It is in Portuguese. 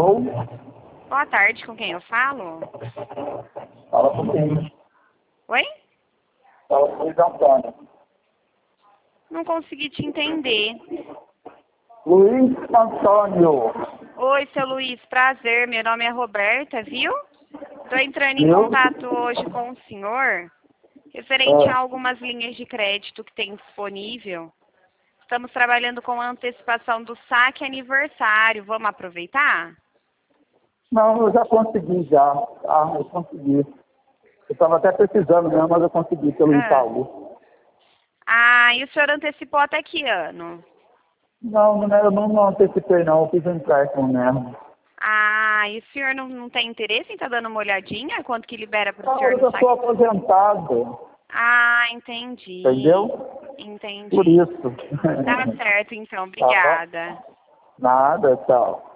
Alô? Boa tarde, com quem eu falo? Fala comigo. Oi? Fala com o Luiz Antônio. Não consegui te entender. Luiz Antônio. Oi, seu Luiz, prazer. Meu nome é Roberta, viu? Estou entrando em Eu? contato hoje com o senhor, referente a algumas linhas de crédito que tem disponível. Estamos trabalhando com a antecipação do saque aniversário. Vamos aproveitar? Não, eu já consegui já. Ah, eu consegui. Eu estava até precisando mesmo, mas eu consegui pelo Itaú. E o senhor antecipou até que ano? Não, eu não antecipei não, eu fiz um empréstimo mesmo. E o senhor não tem interesse em estar dando uma olhadinha? Quanto que libera para o Não, senhor eu no já saque? sou aposentado, Entendi. entendeu? Entendi. Por isso. Tá certo, então. Tá bom? Obrigada. Nada, tchau.